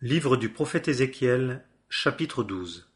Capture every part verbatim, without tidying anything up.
Livre du prophète Ézéchiel, chapitre douze.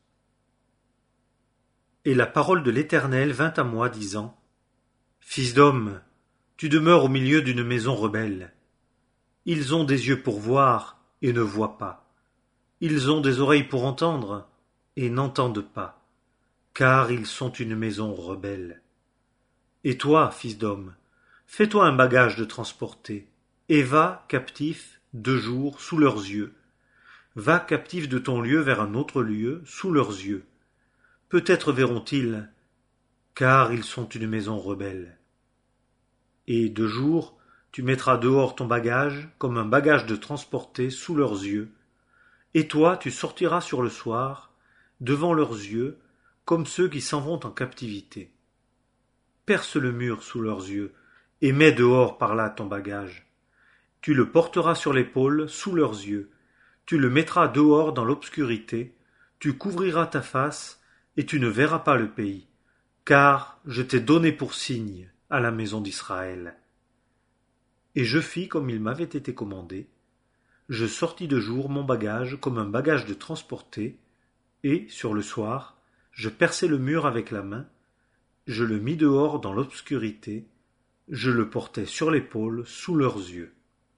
Et la parole de l'Éternel vint à moi, disant: Fils d'homme, tu demeures au milieu d'une maison rebelle. Ils ont des yeux pour voir et ne voient pas. Ils ont des oreilles pour entendre et n'entendent pas, car ils sont une maison rebelle. Et toi, fils d'homme, fais-toi un bagage de transporter, et va, captif, deux jours, sous leurs yeux. Va captif de ton lieu vers un autre lieu, sous leurs yeux. Peut-être verront-ils, car ils sont une maison rebelle. Et de jour, tu mettras dehors ton bagage, comme un bagage de transporter, sous leurs yeux. Et toi, tu sortiras sur le soir, devant leurs yeux, comme ceux qui s'en vont en captivité. Perce le mur sous leurs yeux, et mets dehors par là ton bagage. Tu le porteras sur l'épaule, sous leurs yeux. Tu le mettras dehors dans l'obscurité, tu couvriras ta face, et tu ne verras pas le pays, car je t'ai donné pour signe à la maison d'Israël. Et je fis comme il m'avait été commandé. Je sortis de jour mon bagage comme un bagage de transporter, et, sur le soir, je perçai le mur avec la main, je le mis dehors dans l'obscurité, je le portai sur l'épaule sous leurs yeux.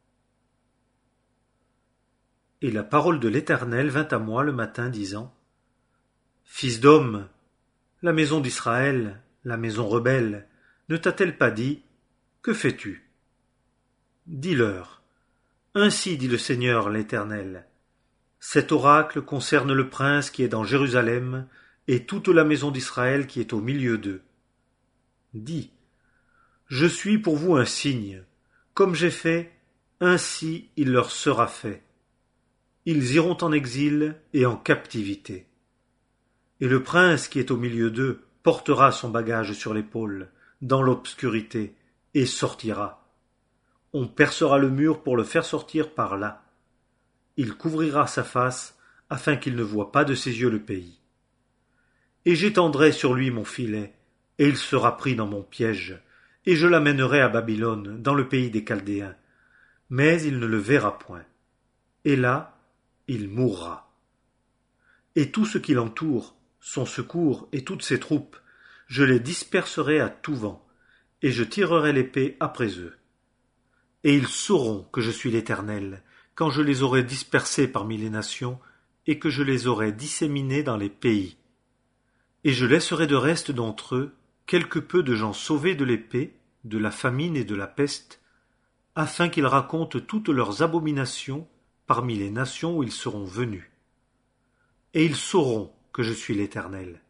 Et la parole de l'Éternel vint à moi le matin, disant: Fils d'homme, la maison d'Israël, la maison rebelle, ne t'a-t-elle pas dit: Que fais-tu? Dis-leur: Ainsi dit le Seigneur l'Éternel. Cet oracle concerne le prince qui est dans Jérusalem et toute la maison d'Israël qui est au milieu d'eux. Dis: Je suis pour vous un signe. Comme j'ai fait, ainsi il leur sera fait. Ils iront en exil et en captivité. Et le prince qui est au milieu d'eux portera son bagage sur l'épaule, dans l'obscurité, et sortira. On percera le mur pour le faire sortir par là. Il couvrira sa face, afin qu'il ne voie pas de ses yeux le pays. Et j'étendrai sur lui mon filet, et il sera pris dans mon piège, et je l'amènerai à Babylone, dans le pays des Chaldéens. Mais il ne le verra point. Et là, il mourra. Et tout ce qui l'entoure, son secours et toutes ses troupes, je les disperserai à tout vent, et je tirerai l'épée après eux. Et ils sauront que je suis l'Éternel, quand je les aurai dispersés parmi les nations, et que je les aurai disséminés dans les pays. Et je laisserai de reste d'entre eux quelque peu de gens sauvés de l'épée, de la famine et de la peste, afin qu'ils racontent toutes leurs abominations parmi les nations où ils seront venus. Et ils sauront que je suis l'Éternel.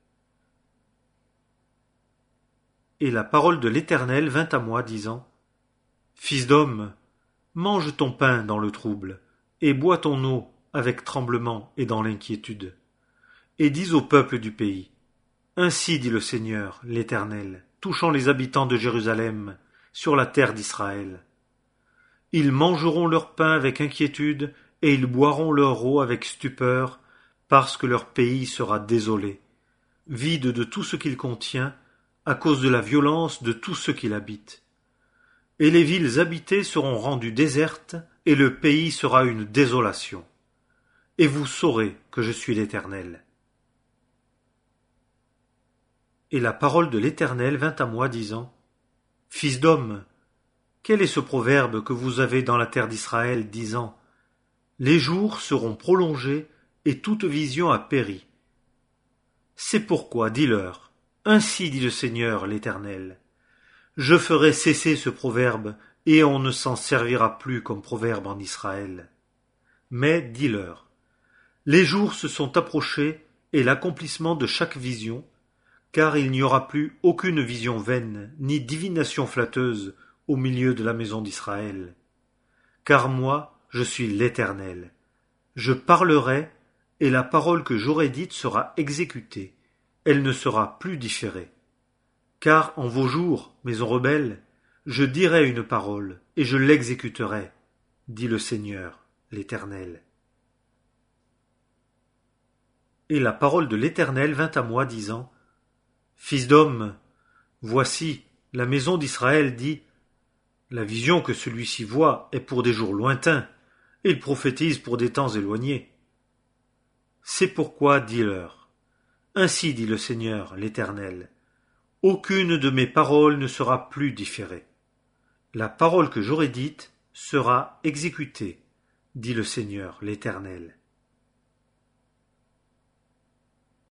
Et la parole de l'Éternel vint à moi, disant: Fils d'homme, mange ton pain dans le trouble, et bois ton eau avec tremblement et dans l'inquiétude. Et dis au peuple du pays: Ainsi dit le Seigneur, l'Éternel, touchant les habitants de Jérusalem, sur la terre d'Israël. Ils mangeront leur pain avec inquiétude, et ils boiront leur eau avec stupeur, parce que leur pays sera désolé, vide de tout ce qu'il contient, à cause de la violence de tous ceux qui l'habitent. Et les villes habitées seront rendues désertes, et le pays sera une désolation. Et vous saurez que je suis l'Éternel. Et la parole de l'Éternel vint à moi, disant: Fils d'homme, quel est ce proverbe que vous avez dans la terre d'Israël, disant: Les jours seront prolongés, et toute vision a péri. C'est pourquoi, dis-leur: Ainsi dit le Seigneur l'Éternel. Je ferai cesser ce proverbe, et on ne s'en servira plus comme proverbe en Israël. Mais dis-leur: Les jours se sont approchés, et l'accomplissement de chaque vision, car il n'y aura plus aucune vision vaine, ni divination flatteuse, au milieu de la maison d'Israël. Car moi, je suis l'Éternel. Je parlerai, et la parole que j'aurai dite sera exécutée, elle ne sera plus différée. Car en vos jours, maison rebelle, je dirai une parole, et je l'exécuterai, dit le Seigneur, l'Éternel. Et la parole de l'Éternel vint à moi, disant: Fils d'homme, voici, la maison d'Israël dit: La vision que celui-ci voit est pour des jours lointains, et il prophétise pour des temps éloignés. C'est pourquoi dis-leur. Ainsi dit le Seigneur, l'Éternel. Aucune de mes paroles ne sera plus différée. La parole que j'aurai dite sera exécutée, dit le Seigneur, l'Éternel.